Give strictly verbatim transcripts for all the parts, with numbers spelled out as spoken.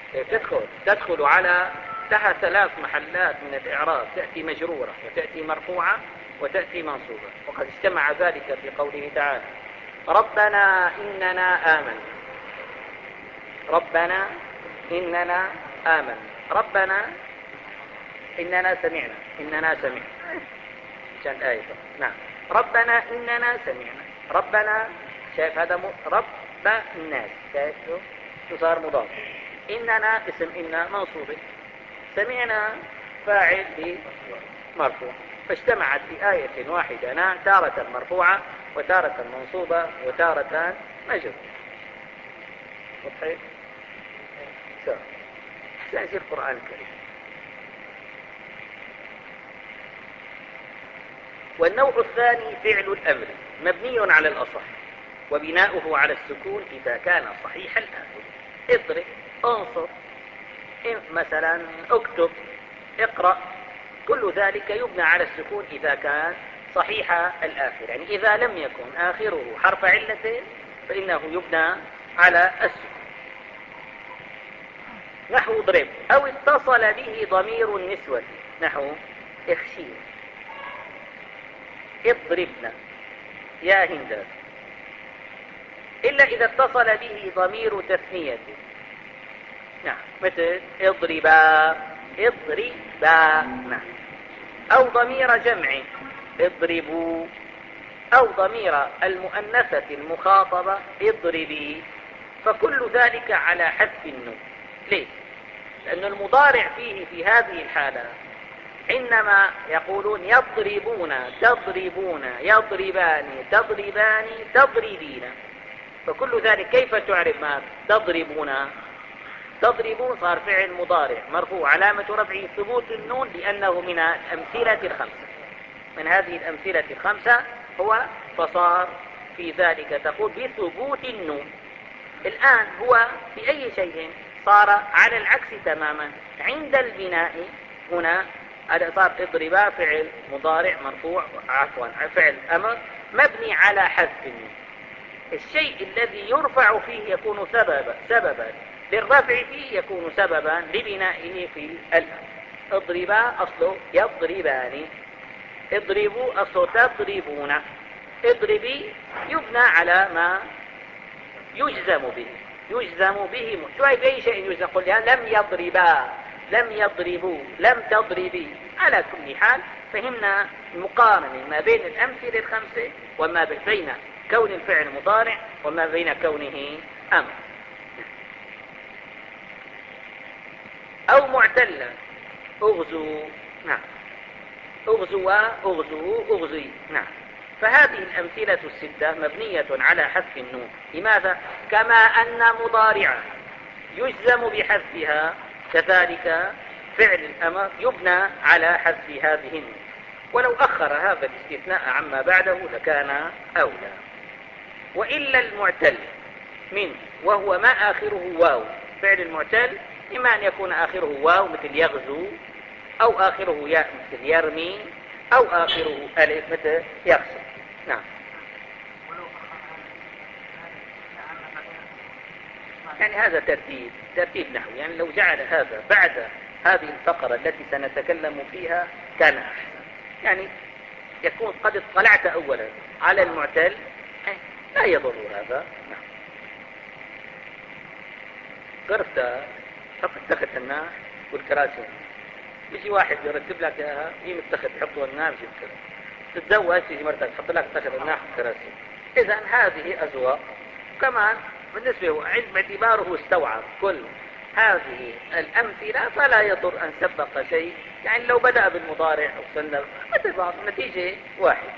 تدخل تدخل على لها ثلاث محلات من الإعراب، تأتي مجرورة وتأتي مرفوعة وتأتي منصوبة، وقد اجتمع ذلك في قوله تعالى ربنا إننا آمنا. ربنا إننا آمنا. ربنا إننا سمعنا. إننا سمعنا كان آية. نعم. ربنا إننا سمعنا. ربنا شايف هذا م... رب الناس شايف صار مضاف. إننا اسم إن منصوب. سمعنا فاعل مرفوع، فاجتمعت في آية واحدة تارة مرفوعة وتارة منصوبة وتارة مجرورة. وضحت؟ أحسن زي القرآن الكريم. والنوع الثاني فعل الأمر مبني على الأصح وبناؤه على السكون إذا كان صحيح الآخر. اضرب، انصر، مثلا اكتب، اقرأ، كل ذلك يبنى على السكون إذا كان صحيح الآخر، يعني إذا لم يكن آخره حرف علة فإنه يبنى على السكون. نحو اضرب، أو اتصل به ضمير النسوة نحو اخشين، اضربنا يا هند، إلا إذا اتصل به ضمير تثنية. نعم، مثل اضربا، اضربا. نعم. أو ضمير جمع اضربوا، أو ضمير المؤنثة المخاطبة اضربي، فكل ذلك على حذف النون. ليه؟ لأن المضارع فيه في هذه الحالة إنما يقولون يضربون، تضربون، يضربان، تضربان، تضربين، فكل ذلك كيف تعرف ما تضربون؟ تضربون صار فعل مضارع مرفوع علامة رفعه ثبوت النون لأنه من الأمثلة الخمسة، من هذه الأمثلة الخمسة هو، فصار في ذلك تقول بثبوت النون. الآن هو في أي شيء صار على العكس تماما. عند البناء هنا صار اضربا فعل مضارع مرفوع، عفوا فعل أمر مبني على حذف النون. الشيء الذي يرفع فيه يكون سببا سببا للرفع فيه يكون سببا لبنائه في الأمر. اضربا أصله يضربان، اضربوا أصله تضربون، اضربي يبنى على ما يجزم به، يجزم به شوي بأي شيء يجزم. قل لم يضربا، لم يضربوا، لم تضربي. على كل حال فهمنا المقارنة ما بين الأمثلة الخمسة وما بين كون الفعل مضارع وما بين كونه أمر. أو معتلة أغزو. نعم. أغزوا، أغزوا، أغزي. نعم. فهذه الأمثلة الستة مبنية على حذف النون. لماذا؟ كما أن مضارعة يجزم بحذفها كذلك فعل الأمر يبنى على حذف هذه النون. ولو أخر هذا الاستثناء عما بعده لكان أولى. وإلا المعتل منه وهو ما آخره واو. فعل المعتل إما أن يكون آخره واو مثل يغزو، أو آخره ياء مثل يرمي، أو آخره ألف مثل يغزو. نعم. يعني هذا ترتيب ترتيب نحو، يعني لو جعل هذا بعد هذه الفقرة التي سنتكلم فيها كان أحسن. يعني يكون قد اطلعت أولا على المعتل لا يضر هذا. نعم. غرفت حط التخت هنا والكراسي، يجي واحد يرتب لك اياها، يجي التخت يحطه هنا بيجي الكراسي، تتزوج تيجي مرتك تحط لك التخت هنا والكراسي. إذا هذه أذواق. كمان بالنسبة له علم باعتباره استوعب كل هذه الأمثلة فلا يضر أن سبق شيء، يعني لو بدأ بالمضارع أو سنة مثل بعض النتيجة واحد.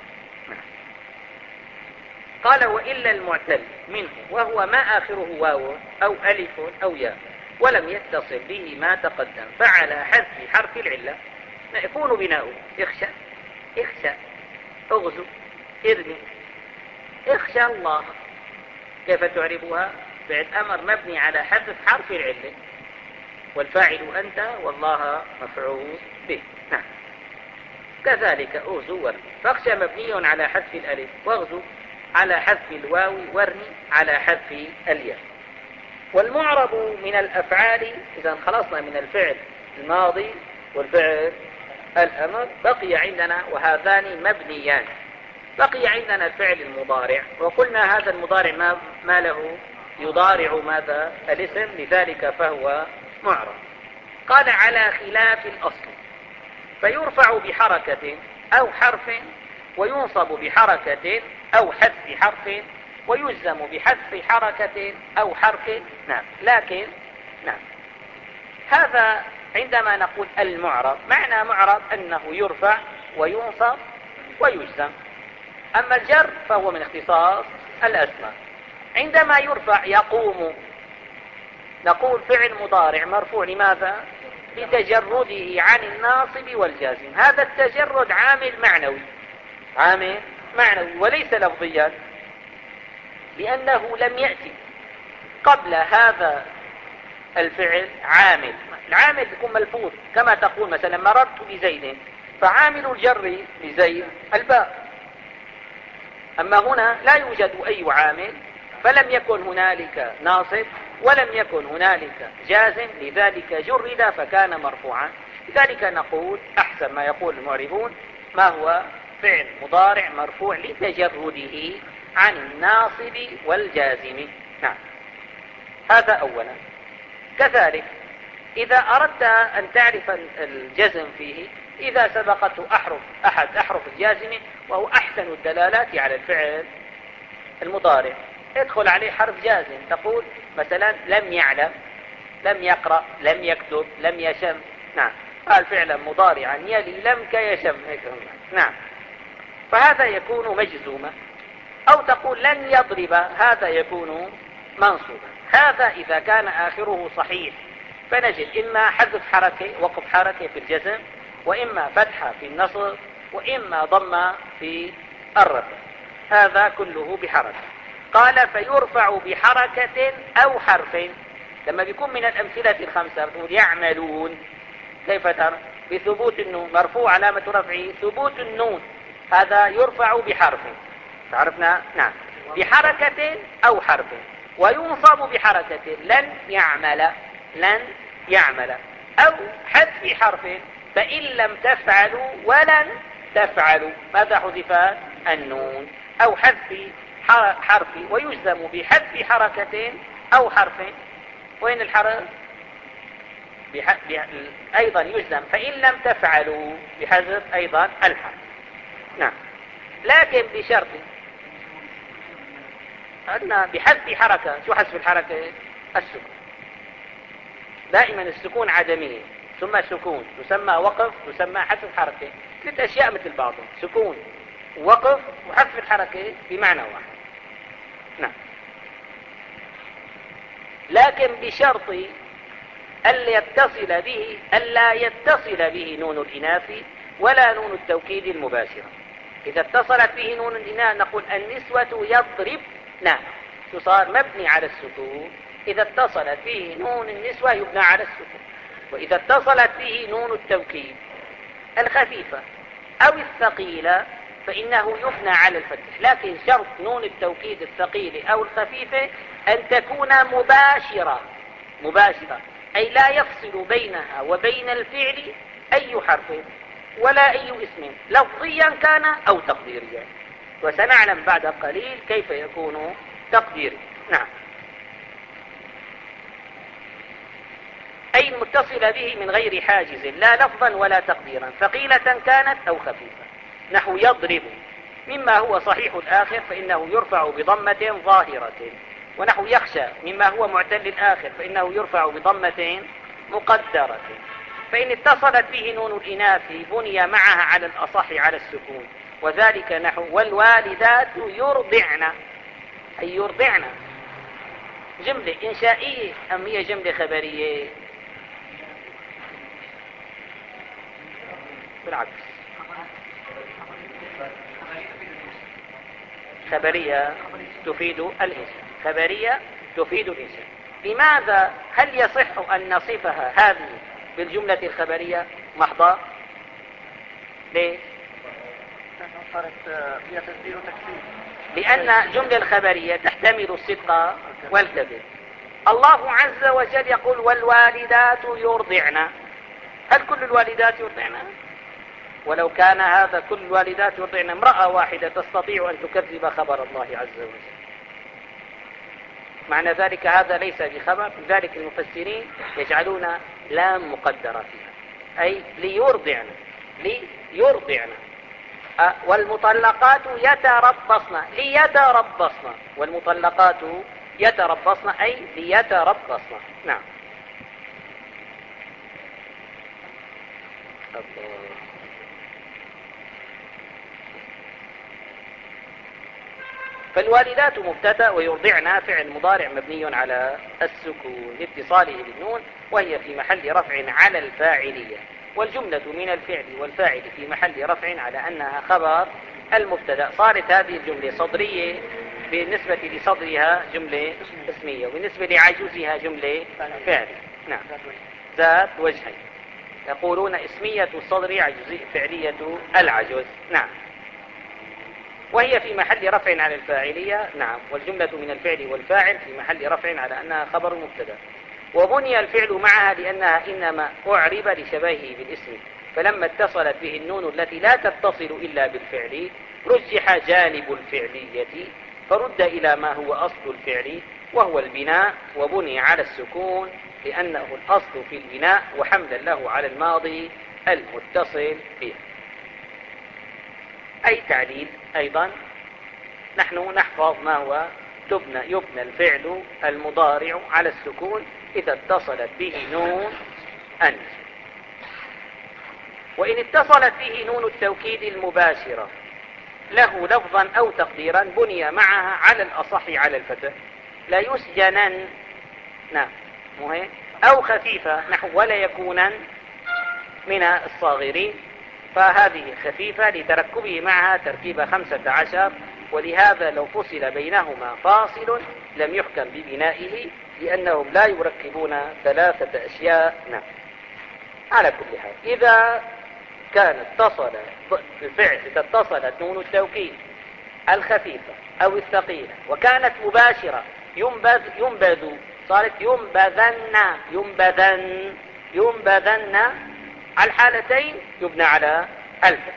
قال وإلا المعتل منه وهو ما آخره واو أو ألف أو ياء ولم يتصل به ما تقدم فعلى حذف حرف العلة يكون بناؤه اخشى، اخشى، اغزو، ارمي، اخشى الله. كيف تعربها؟ فعل أمر مبني على حذف حرف العلة، والفاعل أنت والله مفعول به. نعم. كذلك اغزو وارمي. فاخشى مبني على حذف الألف، واغزو على حذف الواو، وارمي على حذف الياء. والمعرب من الأفعال، إذا خلصنا من الفعل الماضي والفعل الأمر، بقي عندنا وهذان مبنيان، بقي عندنا الفعل المضارع، وقلنا هذا المضارع ما, ما له يضارع ماذا الاسم، لذلك فهو معرب. قال على خلاف الأصل، فيرفع بحركة أو حرف، وينصب بحركة أو حذف حرف، ويجزم بحذف حركة أو حرف. نعم لكن نعم هذا عندما نقول المعرب، معنى معرب أنه يرفع وينصب ويجزم. أما الجر فهو من اختصاص الأسماء. عندما يرفع يقوم، نقول فعل مضارع مرفوع، لماذا؟ لتجرده عن الناصب والجازم. هذا التجرد عامل معنوي، عامل معنوي وليس لفظيا، لأنه لم يأتي قبل هذا الفعل عامل. العامل يكون ملفوظ، كما تقول مثلا مررت بزيد، فعامل الجر لزيد الباء. أما هنا لا يوجد أي عامل، فلم يكن هنالك ناصب ولم يكن هنالك جازم، لذلك جرد فكان مرفوعا. لذلك نقول أحسن ما يقول المعربون ما هو فعل مضارع مرفوع لتجرده عن الناصب والجازم. نعم هذا أولا. كذلك إذا أردت أن تعرف الجزم فيه، إذا سبقته أحرف أحد أحرف الجازم، وهو أحسن الدلالات على الفعل المضارع، ادخل عليه حرف جازم، تقول مثلا لم يعلم، لم يقرأ، لم يكتب، لم يشم. نعم قال فعلا مضارعا يلي لم كيشم. نعم فهذا يكون مجزوما. أو تقول لن يضرب، هذا يكون منصوبا. هذا إذا كان آخره صحيح، فنجد إما حذف حركة وقف حركة في الجزم، وإما فتحة في النصب، وإما ضمة في الرفع، هذا كله بحركة. قال فيرفع بحركة أو حرف. لما بيكون من الأمثلة الخمسة بتقول يعملون، كيف ترى؟ بثبوت النون، مرفوع علامة رفعه ثبوت النون، هذا يرفع بحرف، تعرفنا؟ نعم بحركة أو حرف. وينصب بحركة لن يعمل، لن يعمل. أو حذف حرف، فإن لم تفعلوا ولن تفعلوا، ماذا حذف؟ النون. أو حذف حرف، ويجزم بحذف حركة أو حرف. وين الحرف؟ بح... بح... أيضا يجزم فإن لم تفعلوا بحذف أيضا الحرف. نعم لكن بشرط أن بحذف حركة. شو حذف الحركة؟ السكون. دائما السكون عدمية، ثم سكون تسمى وقف، تسمى حذف حركة. ثلاث أشياء مثل بعضهم، سكون ووقف وحذف الحركة بمعنى واحد. نعم لكن بشرط ألا يتصل به ألا يتصل به نون الإناث ولا نون التوكيد المباشرة. إذا اتصلت به نون الإناث نقول النسوة يضربن، تصار مبني على السكون. إذا اتصلت به نون النسوة يبنى على السكون. وإذا اتصلت به نون التوكيد الخفيفة أو الثقيلة فإنه يبنى على الفتح. لكن شرط نون التوكيد الثقيلة أو الخفيفة أن تكون مباشرة، مباشرة أي لا يفصل بينها وبين الفعل أي حرف ولا أي اسم، لفظيا كان أو تقديريا، وسنعلم بعد قليل كيف يكون تقديري. نعم أي المتصل به من غير حاجز، لا لفظا ولا تقديرا، ثقيلة كانت أو خفيفة. نحو يضرب، مما هو صحيح الآخر فإنه يرفع بضمة ظاهرة. ونحو يخشى، مما هو معتل الآخر فإنه يرفع بضمة مقدرة. فإن اتصلت به نون الإناث بني معها على الأصح على السكون، وذلك نحو والوالدات يرضعن، أي يرضعن. جملة إنشائية أم هي جملة خبرية؟ بالعكس خبرية تفيد الإنسان، خبرية تفيد الإنسان. لماذا؟ هل يصح أن نصفها هذه بالجملة الخبرية محضة؟ ليه؟ لأن جملة الخبرية تحتمل الصدق والكذب. الله عز وجل يقول والوالدات يرضعن. هل كل الوالدات يرضعن؟ ولو كان هذا كل الوالدات يرضعن امرأة واحدة تستطيع أن تكذب خبر الله عز وجل. معنى ذلك هذا ليس بخبر، لذلك المفسرين يجعلون لام مقدرة فيها، أي ليرضعن، ليرضعن. أه والمطلقات يتربصن، ليتربصن، والمطلقات يتربصن أي ليتربصن. نعم. فالوالدات مبتدأ ويرضعن فعل مضارع مبني على السكون لاتصاله بالنون، وهي في محل رفع على الفاعلية، والجملة من الفعل والفاعل في محل رفع على أنها خبر المبتدأ. صارت هذه الجملة صدرية بالنسبة لصدرها جملة اسمية، وبالنسبة لعجوزها جملة فعل. نعم، ذات وجهين. يقولون اسمية الصدر عجوزية، فعلية العجوز. نعم. وهي في محل رفع على الفاعلية. نعم. والجملة من الفعل والفاعل في محل رفع على أنها خبر مبتدأ. وبني الفعل معها لأنها إنما أعرب لشبهه بالاسم، فلما اتصلت به النون التي لا تتصل إلا بالفعل رجح جانب الفعلية، فرد إلى ما هو أصل الفعل وهو البناء، وبني على السكون لأنه الأصل في البناء، وحملا له على الماضي المتصل به. أي تعليل أيضا نحن نحفظ ما هو تبنى يبنى الفعل المضارع على السكون إذا اتصلت به نون أنثى، وإن اتصلت به نون التوكيد المباشرة له لفظا أو تقديرا بني معها على الأصح على الفتح. لا يسجنن، نعم مهم، أو خفيفة نحو ولا يكونن من الصاغرين، فهذه خفيفة لتركبه معها تركيب خمسة عشر، ولهذا لو فصل بينهما فاصل لم يحكم ببنائه لأنهم لا يركبون ثلاثة أشياء. نعم. على كل حال إذا كان اتصل الفعل، إذا اتصلت نون التوكيد الخفيفة أو الثقيلة وكانت مباشرة ينبذ ينبذ صارت ينبذن ينبذن ينبذن، على الحالتين يبنى على الفتح.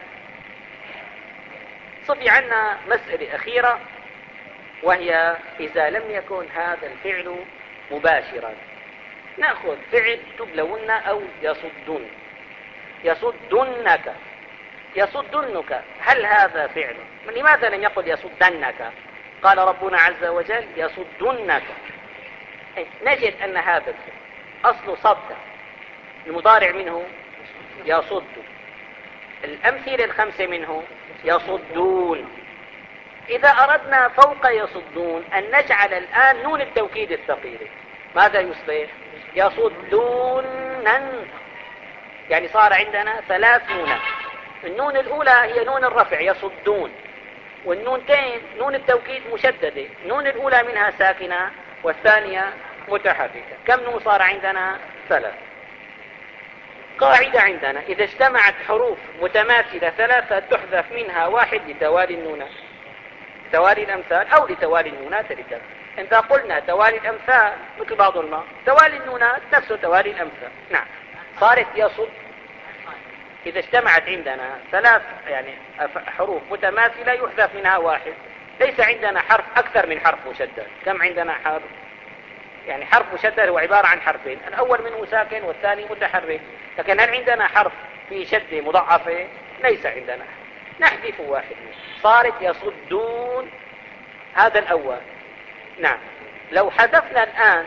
صفي عنا مسألة أخيرة، وهي إذا لم يكن هذا الفعل مباشرا نأخذ فعل تبلون أو يصدن. يصدنك، يصدنك، هل هذا فعل؟ لماذا لم يقل يصدنك؟ قال ربنا عز وجل يصدنك. نجد أن هذا الفعل أصل صد، المضارع منه يصد، الأمثلة الخمسة منه يصدون. إذا أردنا فوق يصدون أن نجعل الآن نون التوكيد الثقيلة، ماذا يصبح؟ يصدون، يعني صار عندنا ثلاث نونات. النون الأولى هي نون الرفع يصدون، والنونتين نون التوكيد مشددة، النون الأولى منها ساكنة والثانية متحركة. كم نون صار عندنا؟ ثلاث. قاعدة عندنا إذا اجتمعت حروف متماثلة ثلاثة تحذف منها واحد لتوالي النونات، توالي الأمثال أو لتوالي النونات لكذا. إذا قلنا توالي الأمثال مثل بعض الماء، توالي النونات نفسه توالي الأمثال. نعم. صارت يصد إذا اجتمعت عندنا ثلاث يعني حروف متماثلة يحذف منها واحد. ليس عندنا حرف أكثر من حرف مشدد. كم عندنا حرف؟ يعني حرف مشدد هو عبارة عن حرفين، الأول منه ساكن والثاني متحرك. لكن هل عندنا حرف في شدة مضاعفة؟ ليس عندنا. نحذف واحد منه. صارت يصدون، هذا الأول. نعم. لو حذفنا الآن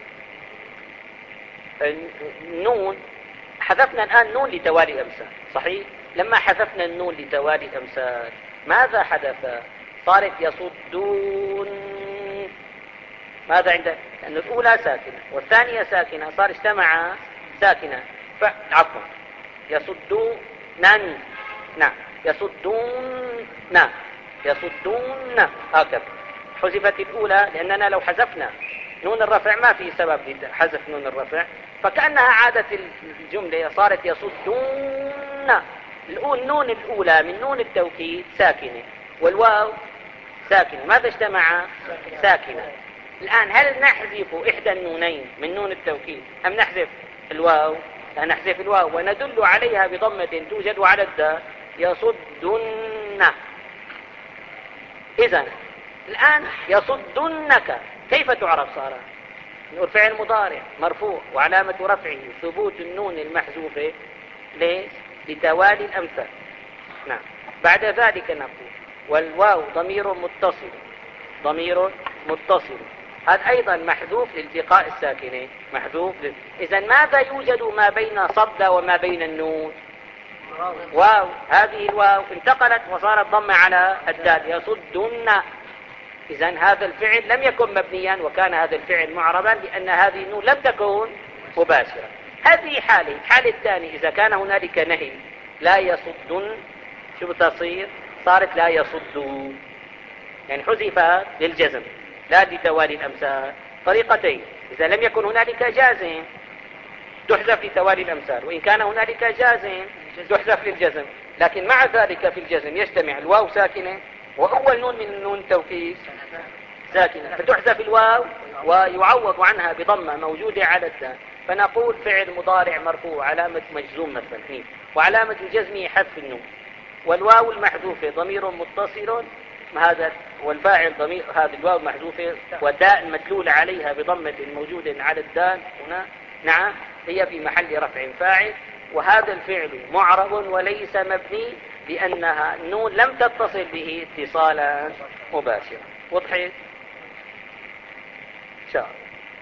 النون، حذفنا الآن نون لتوالي الأمثال، صحيح؟ لما حذفنا النون لتوالي الأمثال ماذا حدث؟ صارت يصدون. ماذا عندنا؟ لأن الأولى ساكنة والثانية ساكنة، صار اجتمع ساكنة، عفوا يصدون. نعم. يصدون، نعم يصدون، هكذا. حذفت الأولى لأننا لو حذفنا نون الرفع ما في سبب لحذف نون الرفع، فكأنها عادت الجملة صارت يصدون. النون الأولى من نون التوكيد ساكنة والواو ساكنة، ماذا اجتمع؟ ساكنة. الآن هل نحذف إحدى النونين من نون التوكيد أم نحذف الواو؟ لا، نحذف الواو وندل عليها بضمة توجد على الدال يصدن. إذن الآن يصدنك كيف تعرف؟ صار نقول فعل مضارع مرفوع وعلامة رفعه ثبوت النون المحذوفة. ليش؟ لتوالي الأمثال. نعم. بعد ذلك نقول والواو ضمير متصل، ضمير متصل هذا أيضا محذوف لالتقاء الساكنين، محذوف. إذن ماذا يوجد ما بين صد وما بين النون؟ واو. هذه الواو انتقلت وصارت ضمة على الدال يصدن. إذن هذا الفعل لم يكن مبنيا وكان هذا الفعل معربا لأن هذه النون لم تكن مباشرة. هذه حالة. الحالة الثانية إذا كان هنالك نهي لا يصدن، شو بتصير؟ صارت لا يصدون، يعني حذفت للجزم لا لتوالي الأمثال. طريقتين: إذا لم يكن هنالك جازم تحذف لتوالي الأمثال، وإن كان هنالك جازم تحذف للجزم. لكن مع ذلك في الجزم يجتمع الواو ساكنة وأول نون من نون التوكيد ساكنة، فتحذف الواو ويعوض عنها بضمة موجودة على الدال. فنقول فعل مضارع مرفوع علامة مجزوم مثلا وعلامة جزمه حذف النون، والواو المحذوفة ضمير متصل هذا والفاعل ضمير هذه الواو محذوفة وداء مدلول عليها بضمة موجودة على الدال هنا. نعم، هي في محل رفع فاعل. وهذا الفعل معرب وليس مبني لأنها النون لم تتصل به اتصالا مباشرا. وضحت إن شاء الله.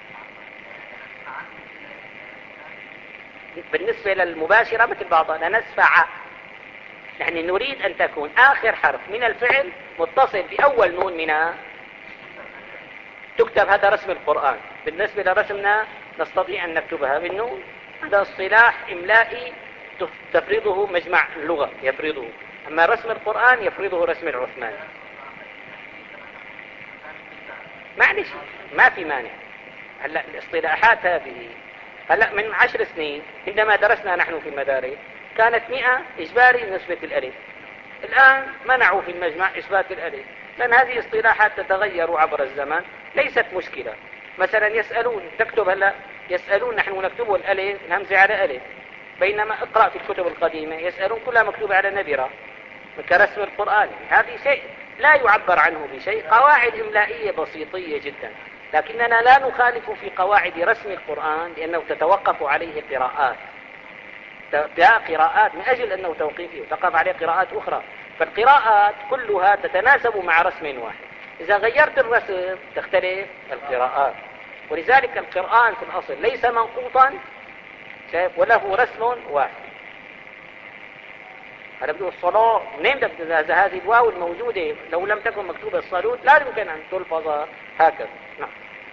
بالنسبة للمباشرة مثل بعضها نسفع، يعني نريد أن تكون آخر حرف من الفعل متصل بأول نون منها تكتب. هذا رسم القرآن. بالنسبة لرسمنا نستطيع أن نكتبها بالنون. هذا اصطلاح إملائي تفرضه مجمع اللغة يفرضه، أما رسم القرآن يفرضه رسم العثماني. معلش ما في مانع. هلا الاصطلاحات هذه هلا من عشر سنين عندما درسنا نحن في المدارس كانت مئة إجباري نسبة الألف. الآن منعوا في المجمع إثبات الألف لأن هذه اصطلاحات تتغير عبر الزمن. ليست مشكلة. مثلا يسألون تكتب هلا يسألون نحن نكتب الألف الهمزة على ألف، بينما اقرأ في الكتب القديمة يسألون كلها مكتوبة على نبرة كرسم القرآن. هذه شيء لا يعبر عنه بشيء، قواعد إملائية بسيطية جدا. لكننا لا نخالف في قواعد رسم القرآن لأنه تتوقف عليه قراءات قراءات من أجل أنه توقيفي وتقف عليه قراءات أخرى. فالقراءات كلها تتناسب مع رسم واحد. إذا غيرت الرسم تختلف القراءات. ولذلك القرآن في الأصل ليس منقوطا وله رسم واحد. هذا بدو الصلاة منين بدأ هذه الواو الموجودة لو لم تكن مكتوبة الصالوت لا يمكن أن تلفظ هكذا. نعم.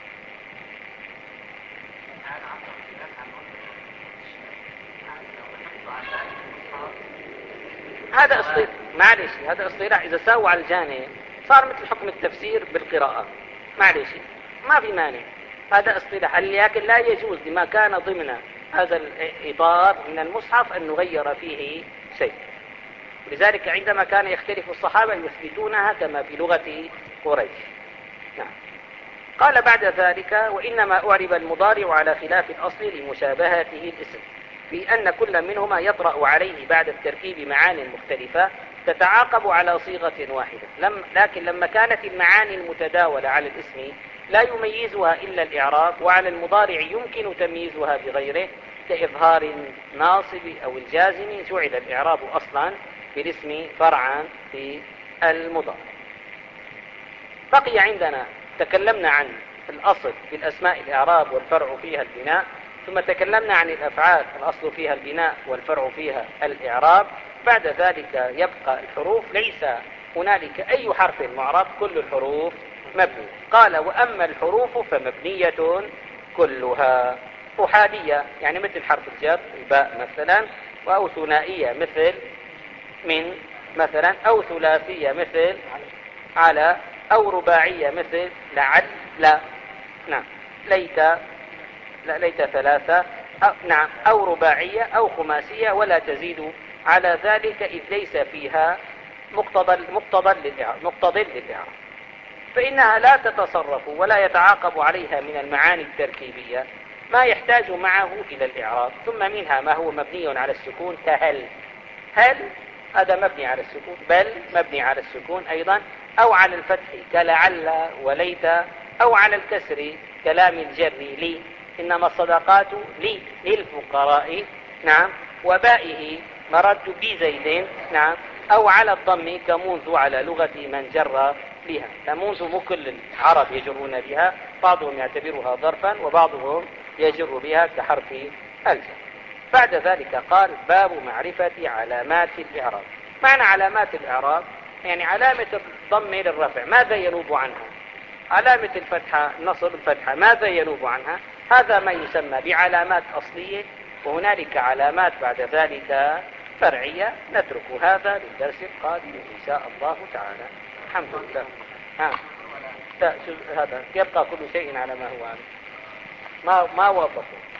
هذا اصطلاح معلش هذا اصطلاح إذا ساوى على الجانب صار مثل حكم التفسير بالقراءة. معلش ما في مانع. هذا اصطلاح لكن لا يجوز لما كان ضمن هذا الإطار من المصحف أن نغير فيه شيء. لذلك عندما كان يختلف الصحابة يثبتونها كما في لغة قريش. نعم. قال بعد ذلك وإنما أعرب المضارع على خلاف الأصل لمشابهته الاسم في أن كل منهما يطرأ عليه بعد التركيب معاني مختلفة تتعاقب على صيغة واحدة. لم لكن لما كانت المعاني المتداولة على الاسم لا يميزها إلا الإعراب، وعلى المضارع يمكن تمييزها بغيره كإظهار الناصب أو الجازم جعل الإعراب أصلا بالاسم فرعا في المضارع. بقي عندنا تكلمنا عن الأصل في الأسماء الإعراب والفرع فيها البناء، ثم تكلمنا عن الأفعال الأصل فيها البناء والفرع فيها الإعراب. بعد ذلك يبقى الحروف. ليس هنالك أي حرف معرب، كل الحروف مبنية. قال وأما الحروف فمبنية كلها أحادية يعني مثل حرف الجر الباء مثلا، أو ثنائية مثل من مثلا، أو ثلاثية مثل على، أو رباعية مثل لعل لا. نعم. ليت لا ليت ثلاثة أو نعم أو رباعية أو خماسية ولا تزيد على ذلك إذ ليس فيها مقتضى مقتضى للإعراب مقتضى للإعراب. فإنها لا تتصرف ولا يتعاقب عليها من المعاني التركيبية ما يحتاج معه إلى الإعراب. ثم منها ما هو مبني على السكون كهل. هل هذا مبني على السكون، بل مبني على السكون أيضا، أو على الفتح كلعل وليت، أو على الكسر كلام الجر لي، إنما الصدقات لي للفقراء، نعم، وبائه مرد بزيد، نعم، أو على الضم كمنذ على لغة من جر بها. منذ مو كل العرب يجرون بها، بعضهم يعتبرها ظرفا وبعضهم يجر بها كحرف الجر. بعد ذلك قال باب معرفة علامات الإعراب. معنى علامات الإعراب يعني علامة الضم للرفع ماذا ينوب عنها، علامة الفتحة نصب الفتحة ماذا ينوب عنها، هذا ما يسمى بعلامات أصلية، وهنالك علامات بعد ذلك فرعية. نترك هذا للدرس القادم إن شاء الله تعالى. الحمد لله. ها. هذا يبقى كل شيء على ما هو عليه، ما ما وافقه.